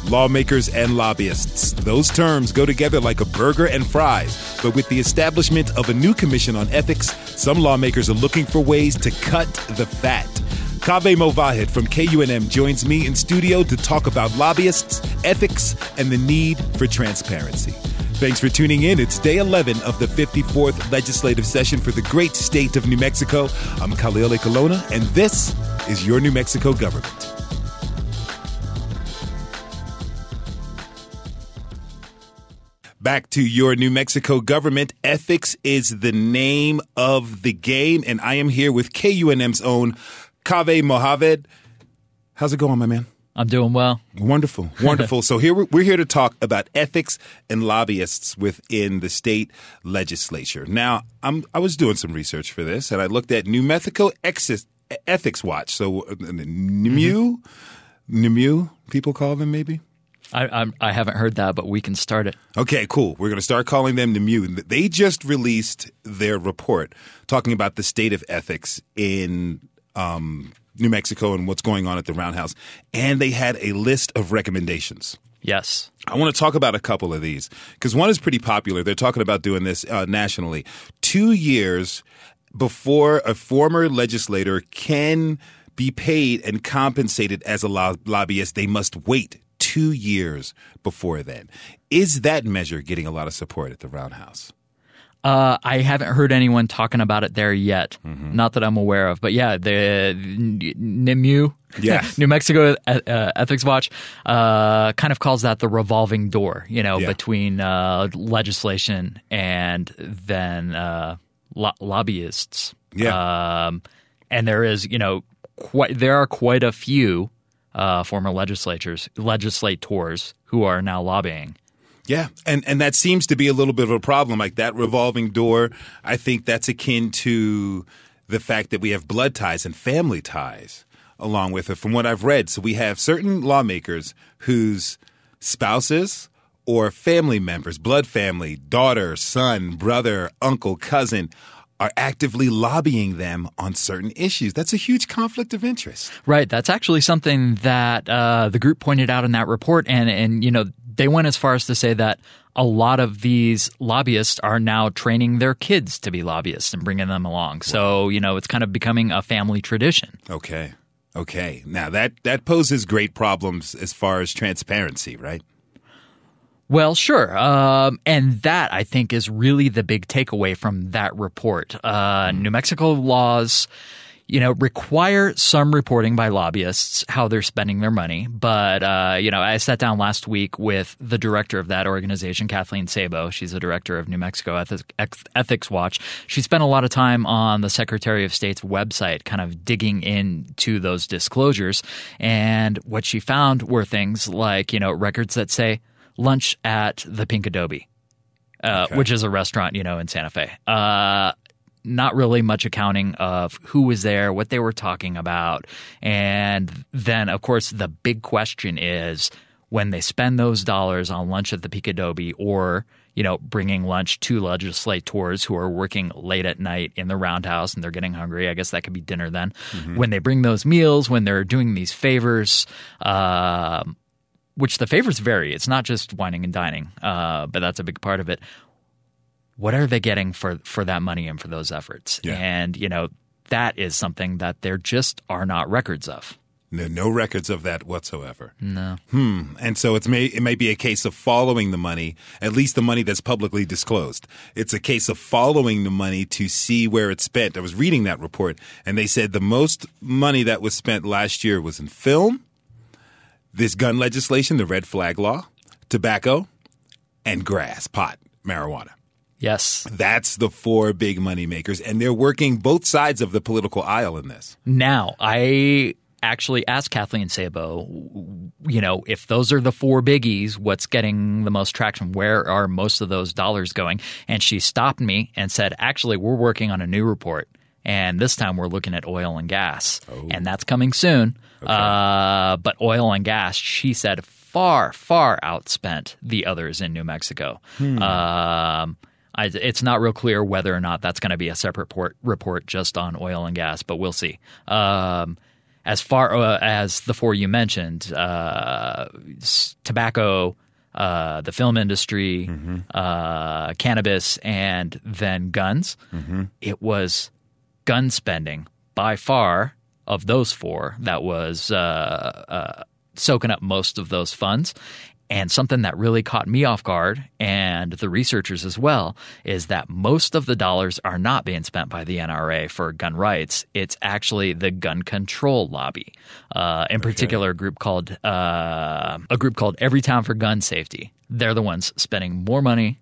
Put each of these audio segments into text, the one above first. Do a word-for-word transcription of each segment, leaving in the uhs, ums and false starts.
Lawmakers and lobbyists. Those terms go together like a burger and fries. But with the establishment of a new commission on ethics, some lawmakers are looking for ways to cut the fat. Kaveh Movahed from K U N M joins me in studio to talk about lobbyists, ethics, and the need for transparency. Thanks for tuning in. It's day eleven of the fifty-fourth legislative session for the great state of New Mexico. I'm Khalil Ekulona, and this is your New Mexico government. Back to your New Mexico government. Ethics is the name of the game, and I am here with K U N M's own Kaveh Movahed. How's it going, my man? I'm doing well. Wonderful, wonderful. So here we're, we're here to talk about ethics and lobbyists within the state legislature. Now, I'm, I was doing some research for this, and I looked at New Mexico Exis, Ethics Watch. So uh, N M U, mm-hmm. N M U, people call them maybe? I, I'm, I haven't heard that, but we can start it. Okay, cool. We're going to start calling them N M U. They just released their report talking about the state of ethics in um, New Mexico and what's going on at the Roundhouse. And they had a list of recommendations. Yes. I want to talk about a couple of these because one is pretty popular. They're talking about doing this uh, nationally. Two years before a former legislator can be paid and compensated as a lo- lobbyist, they must wait two years before then. Is that measure getting a lot of support at the Roundhouse? Uh, I haven't heard anyone talking about it there yet. Mm-hmm. Not that I'm aware of. But yeah, the N M U, yes. New Mexico uh, Ethics Watch, uh, kind of calls that the revolving door, you know, yeah. between uh, legislation and then uh, lo- lobbyists. Yeah. Um, and there is, you know, quite there are quite a few uh, former legislatures, legislators who are now lobbying. Yeah, and and that seems to be a little bit of a problem, like that revolving door. I think that's akin to the fact that we have blood ties and family ties along with it, from what I've read. So we have certain lawmakers whose spouses or family members, blood family, daughter, son, brother, uncle, cousin, are actively lobbying them on certain issues. That's a huge conflict of interest. Right. That's actually something that uh, the group pointed out in that report. And, and, you know, they went as far as to say that a lot of these lobbyists are now training their kids to be lobbyists and bringing them along. So, you know, it's kind of becoming a family tradition. Okay. Okay. Now, that, that poses great problems as far as transparency, right? Well, sure. Um, and that, I think, is really the big takeaway from that report. Uh, New Mexico laws, you know, require some reporting by lobbyists, how they're spending their money. But, uh, you know, I sat down last week with the director of that organization, Kathleen Sabo. She's the director of New Mexico Ethics, Ethics Watch. She spent a lot of time on the Secretary of State's website, kind of digging into those disclosures. And what she found were things like, you know, records that say lunch at the Pink Adobe, uh, okay. which is a restaurant, you know, in Santa Fe. Uh, not really much accounting of who was there, what they were talking about. And then, of course, the big question is when they spend those dollars on lunch at the Pink Adobe or, you know, bringing lunch to legislators who are working late at night in the Roundhouse and they're getting hungry. I guess that could be dinner then. Mm-hmm. When they bring those meals, when they're doing these favors, um, which the favors vary. It's not just whining and dining, uh, but that's a big part of it. What are they getting for, for that money and for those efforts? Yeah. And, you know, that is something that there just are not records of. No, no records of that whatsoever. No. Hmm. And so it's may, it may be a case of following the money, at least the money that's publicly disclosed. It's a case of following the money to see where it's spent. I was reading that report, and they said the most money that was spent last year was in film, this gun legislation, the red flag law, tobacco, and grass, pot, marijuana. Yes. That's the four big money makers, and they're working both sides of the political aisle in this. Now, I actually asked Kathleen Sabo, you know, if those are the four biggies, what's getting the most traction? Where are most of those dollars going? And she stopped me and said, actually, we're working on a new report. And this time we're looking at oil and gas. Oh. And that's coming soon. Okay. Uh, but oil and gas, she said, far, far outspent the others in New Mexico. Hmm. Um, I, it's not real clear whether or not that's going to be a separate port, report just on oil and gas, but we'll see. Um, as far uh, as the four you mentioned, uh, tobacco, uh, the film industry, mm-hmm. uh, cannabis, and then guns, mm-hmm. it was gun spending by far of those four that was uh, uh, soaking up most of those funds. And something that really caught me off guard, and the researchers as well, is that most of the dollars are not being spent by the N R A for gun rights. It's actually the gun control lobby, uh, in okay. particular a group called uh, a group called Everytown for Gun Safety. They're the ones spending more money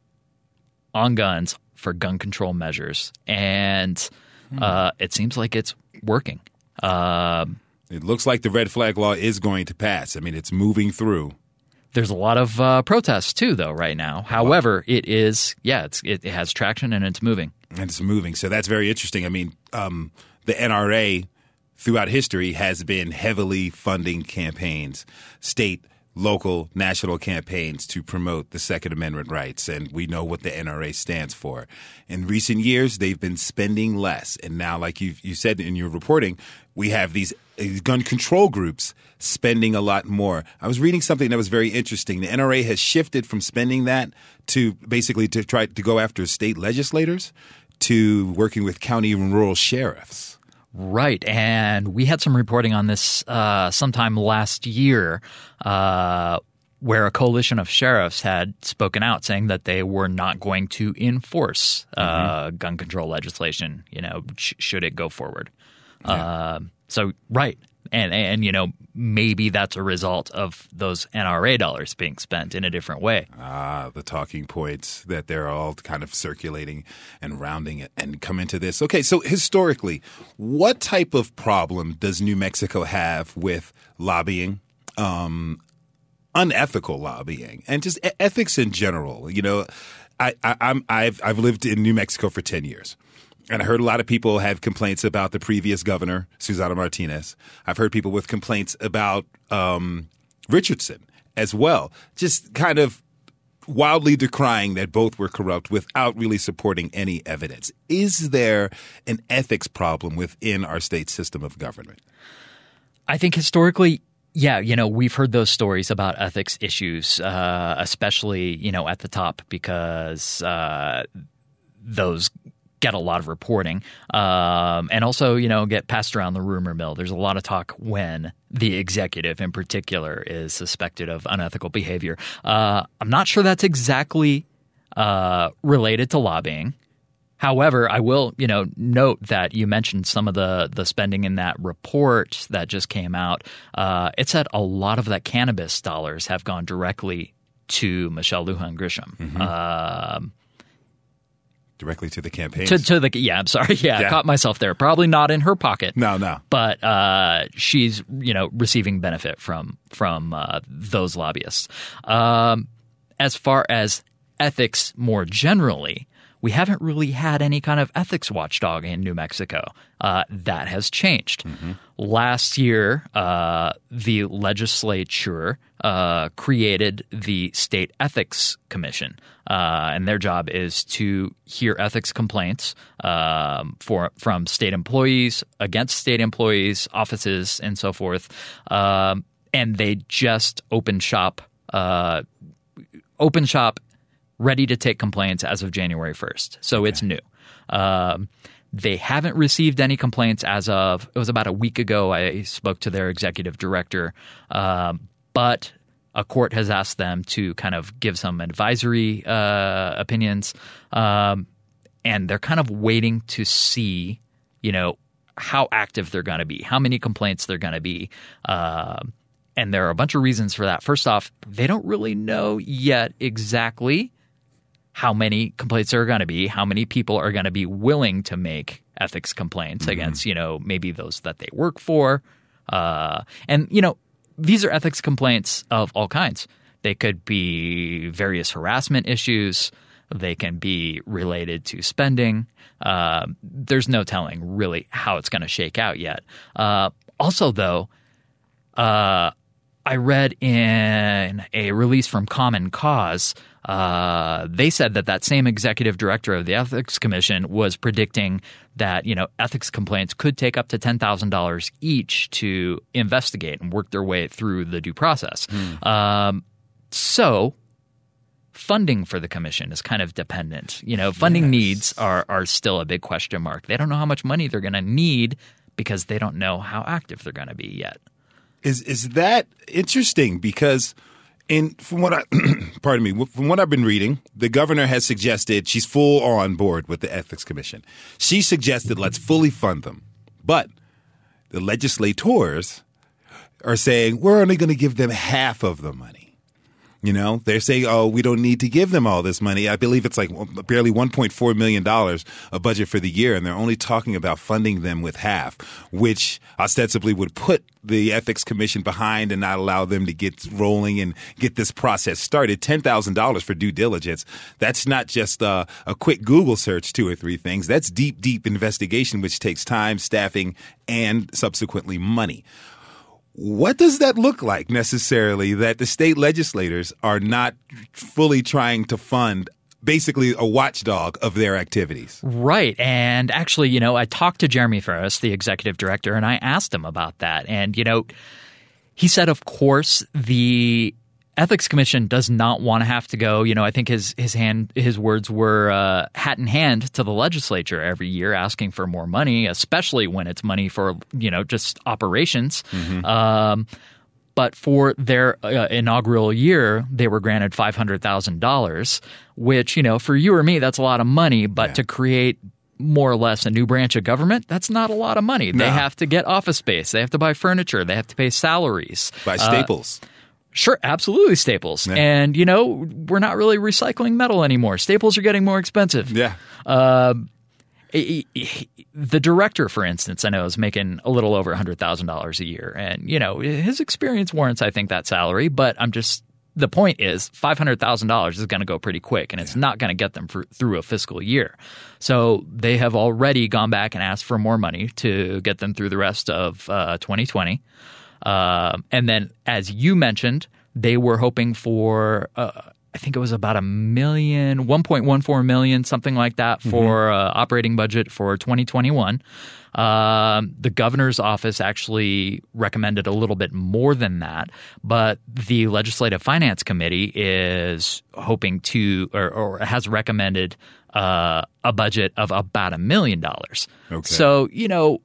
on guns for gun control measures, and hmm. uh, it seems like it's working. Uh, it looks like the red flag law is going to pass. I mean, it's moving through. There's a lot of uh, protests too, though, right now. However, it is, yeah, it's, it, it has traction and it's moving. And it's moving. So that's very interesting. I mean, um, the N R A throughout history has been heavily funding campaigns, state, local, national campaigns to promote the Second Amendment rights. And we know what the N R A stands for. In recent years, they've been spending less. And now, like you you said in your reporting, we have these gun control groups spending a lot more. I was reading something that was very interesting. The N R A has shifted from spending that to basically to try to go after state legislators to working with county and rural sheriffs. Right. And we had some reporting on this uh, sometime last year uh, where a coalition of sheriffs had spoken out saying that they were not going to enforce uh, mm-hmm. gun control legislation, you know, sh- should it go forward. Yeah. Uh, so, right. And, and, you know, maybe that's a result of those N R A dollars being spent in a different way. Ah, the talking points that they're all kind of circulating and rounding it and come into this. Okay, so historically, what type of problem does New Mexico have with lobbying, um, unethical lobbying, and just e- ethics in general? You know, I, I, I'm, I've, I've lived in New Mexico for ten years. And I heard a lot of people have complaints about the previous governor, Susana Martinez. I've heard people with complaints about um, Richardson as well, just kind of wildly decrying that both were corrupt without really supporting any evidence. Is there an ethics problem within our state system of government? I think historically, yeah, you know, we've heard those stories about ethics issues, uh, especially, you know, at the top, because uh, those get a lot of reporting, um, and also, you know, get passed around the rumor mill. There's a lot of talk when the executive in particular is suspected of unethical behavior. Uh, I'm not sure that's exactly uh, related to lobbying. However, I will, you know, note that you mentioned some of the, the spending in that report that just came out. Uh, it said a lot of that cannabis dollars have gone directly to Michelle Lujan Grisham. Mm-hmm. Um, Directly to the campaigns? To, to the yeah, I'm sorry. Yeah, yeah, I caught myself there. Probably not in her pocket. No, no. But uh, she's, you know, receiving benefit from from uh, those lobbyists. Um, as far as ethics more generally, we haven't really had any kind of ethics watchdog in New Mexico. Uh, that has changed. Mm-hmm. Last year, uh, the legislature uh, created the State Ethics Commission, uh, and their job is to hear ethics complaints um, for from state employees, against state employees, offices, and so forth. Um, and they just open shop, uh, open shop. ready to take complaints as of January first. So okay. It's new. Um, they haven't received any complaints as of – it was about a week ago I spoke to their executive director. Um, but a court has asked them to kind of give some advisory uh, opinions. Um, and they're kind of waiting to see, you know, how active they're going to be, how many complaints they're going to be. Um, and there are a bunch of reasons for that. First off, they don't really know yet exactly – how many complaints there are going to be, how many people are going to be willing to make ethics complaints mm-hmm. against, you know, maybe those that they work for. Uh, and, you know, these are ethics complaints of all kinds. They could be various harassment issues. They can be related to spending. Uh, there's no telling really how it's going to shake out yet. Uh, also, though, uh, I read in a release from Common Cause, uh, they said that that same executive director of the Ethics Commission was predicting that, you know, ethics complaints could take up to ten thousand dollars each to investigate and work their way through the due process. Hmm. Um, so funding for the commission is kind of dependent. You know, funding yes. needs are are still a big question mark. They don't know how much money they're going to need because they don't know how active they're going to be yet. Is is that interesting? Because in from what I pardon me, from what I've been reading, the governor has suggested she's full on board with the Ethics Commission. She suggested let's fully fund them. But the legislators are saying we're only going to give them half of the money. You know, they're saying, oh, we don't need to give them all this money. I believe it's like barely one point four million dollars a budget for the year, and they're only talking about funding them with half, which ostensibly would put the Ethics Commission behind and not allow them to get rolling and get this process started. ten thousand dollars for due diligence. That's not just uh, a quick Google search, two or three things. That's deep, deep investigation, which takes time, staffing, and subsequently money. What does that look like necessarily that the state legislators are not fully trying to fund basically a watchdog of their activities? Right. And actually, you know, I talked to Jeremy Ferris, the executive director, and I asked him about that. And, you know, he said, of course, the Ethics Commission does not want to have to go, you know, I think his his hand his words were uh, hat in hand to the legislature every year asking for more money, especially when it's money for, you know, just operations. Mm-hmm. Um, but for their uh, inaugural year, they were granted five hundred thousand dollars, which, you know, for you or me, that's a lot of money. But yeah. to create more or less a new branch of government, that's not a lot of money. No. They have to get office space. They have to buy furniture. They have to pay salaries. Buy staples. Uh, Sure, absolutely staples. Yeah. And, you know, we're not really recycling metal anymore. Staples are getting more expensive. Yeah. Uh, he, he, the director, for instance, I know is making a little over one hundred thousand dollars a year. And, you know, his experience warrants, I think, that salary. But I'm just – the point is five hundred thousand dollars is going to go pretty quick, and it's yeah. not going to get them for, through a fiscal year. So they have already gone back and asked for more money to get them through the rest of uh, twenty twenty. Uh, and then, as you mentioned, they were hoping for, uh, I think it was about a million, one point one four million, something like that for mm-hmm. uh, operating budget for twenty twenty-one. Um, the governor's office actually recommended a little bit more than that, but the Legislative Finance Committee is hoping to, or, or has recommended uh, a budget of about a million dollars. Okay. So, you know,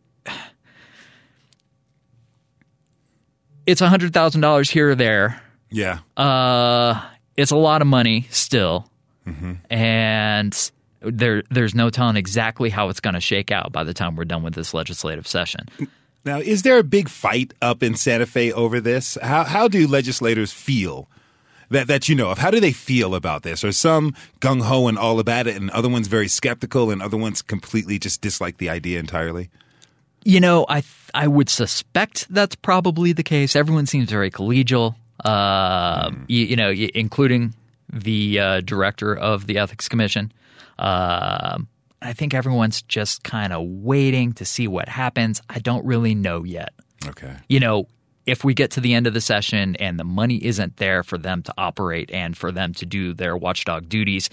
it's one hundred thousand dollars here or there. Yeah. Uh, it's a lot of money still. Mm-hmm. And there, there's no telling exactly how it's going to shake out by the time we're done with this legislative session. Now, is there a big fight up in Santa Fe over this? How how do legislators feel that, that you know of? How do they feel about this? Are some gung-ho and all about it, and other ones very skeptical, and other ones completely just dislike the idea entirely? You know, I th- I would suspect that's probably the case. Everyone seems very collegial, uh, mm. you, you know, including the uh, director of the Ethics Commission. Uh, I think everyone's just kind of waiting to see what happens. I don't really know yet. Okay. You know, if we get to the end of the session and the money isn't there for them to operate and for them to do their watchdog duties,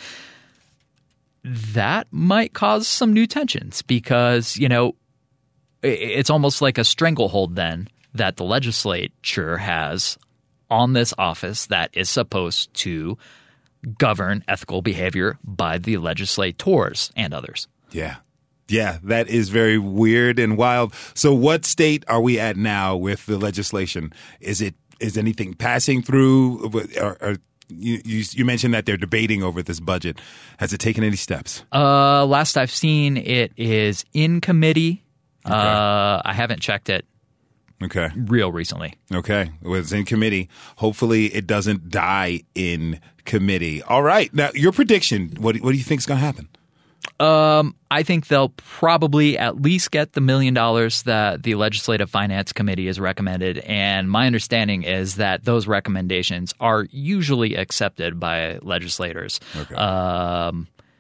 that might cause some new tensions because, you know, it's almost like a stranglehold then that the legislature has on this office that is supposed to govern ethical behavior by the legislators and others. Yeah. Yeah, that is very weird and wild. So what state are we at now with the legislation? Is it is anything passing through? Or, or you, you, you mentioned that they're debating over this budget. Has it taken any steps? Uh, last I've seen, it is in committee. Okay. Uh, I haven't checked it okay. real recently. Okay. Well, it's in committee. Hopefully it doesn't die in committee. All right. Now, your prediction, what, what do you think is going to happen? Um, I think they'll probably at least get the million dollars that the Legislative Finance Committee has recommended. And my understanding is that those recommendations are usually accepted by legislators. Okay. Um,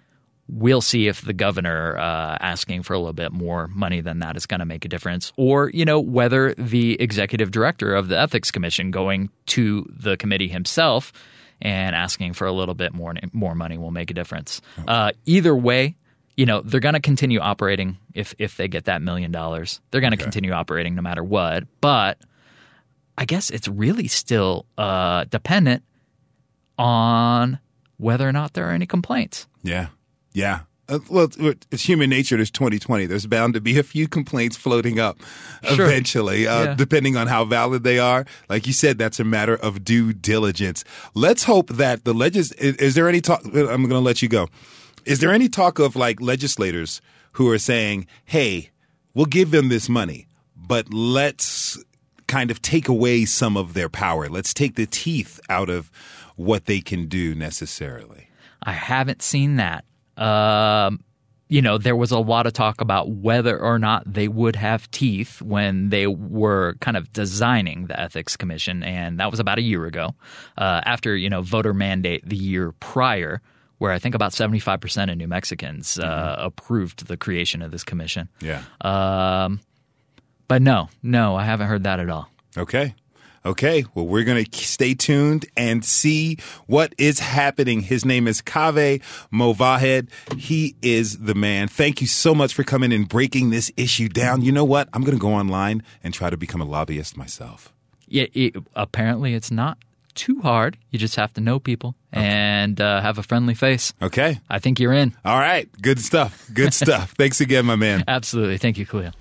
we'll see if the governor uh, asking for a little bit more money than that is going to make a difference, or, you know, whether the executive director of the Ethics Commission going to the committee himself and asking for a little bit more more money will make a difference. Uh, either way, you know, they're going to continue operating if if they get that million dollars. They're going to okay. continue operating no matter what. But I guess it's really still uh, dependent on whether or not there are any complaints. Yeah. Yeah. Uh, well, it's human nature. There's twenty twenty. There's bound to be a few complaints floating up sure. eventually, uh, yeah. depending on how valid they are. Like you said, that's a matter of due diligence. Let's hope that the legis. Is, is there any talk? I'm going to let you go. Is there any talk of like legislators who are saying, hey, we'll give them this money, but let's kind of take away some of their power. Let's take the teeth out of what they can do necessarily. I haven't seen that. Um, you know, there was a lot of talk about whether or not they would have teeth when they were kind of designing the Ethics Commission, and that was about a year ago. Uh, after, you know, voter mandate the year prior, where I think about seventy-five percent of New Mexicans uh, mm-hmm. approved the creation of this commission. Yeah. Um, but no, no, I haven't heard that at all. Okay. Okay, well, we're going to stay tuned and see what is happening. His name is Kaveh Movahed. He is the man. Thank you so much for coming and breaking this issue down. You know what? I'm going to go online and try to become a lobbyist myself. Yeah, it, apparently it's not too hard. You just have to know people okay. and uh, have a friendly face. Okay. I think you're in. All right. Good stuff. Good stuff. Thanks again, my man. Absolutely. Thank you, Khalil.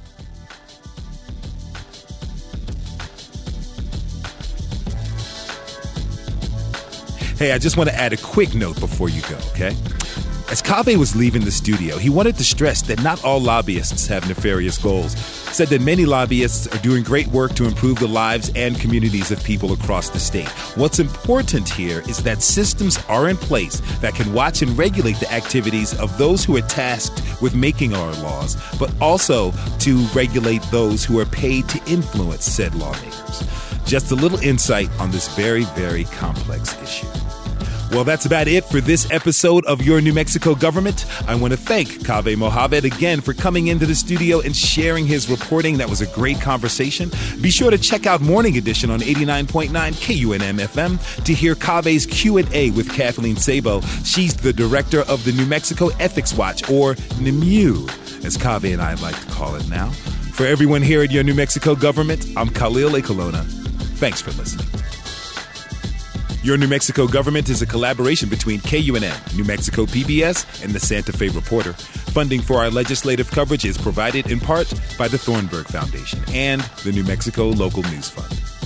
Hey, I just want to add a quick note before you go, okay? As Kaveh was leaving the studio, he wanted to stress that not all lobbyists have nefarious goals. Said that many lobbyists are doing great work to improve the lives and communities of people across the state. What's important here is that systems are in place that can watch and regulate the activities of those who are tasked with making our laws, but also to regulate those who are paid to influence said lawmakers. Just a little insight on this very, very complex issue. Well, that's about it for this episode of Your New Mexico Government. I want to thank Kaveh Movahed again for coming into the studio and sharing his reporting. That was a great conversation. Be sure to check out Morning Edition on eighty-nine point nine K U N M F M to hear Kaveh's Q and A with Kathleen Sabo. She's the director of the New Mexico Ethics Watch, or N M U, as Kaveh and I like to call it now. For everyone here at Your New Mexico Government, I'm Khalil Ekulona. Thanks for listening. Your New Mexico Government is a collaboration between K U N M, New Mexico P B S, and the Santa Fe Reporter. Funding for our legislative coverage is provided in part by the Thornburg Foundation and the New Mexico Local News Fund.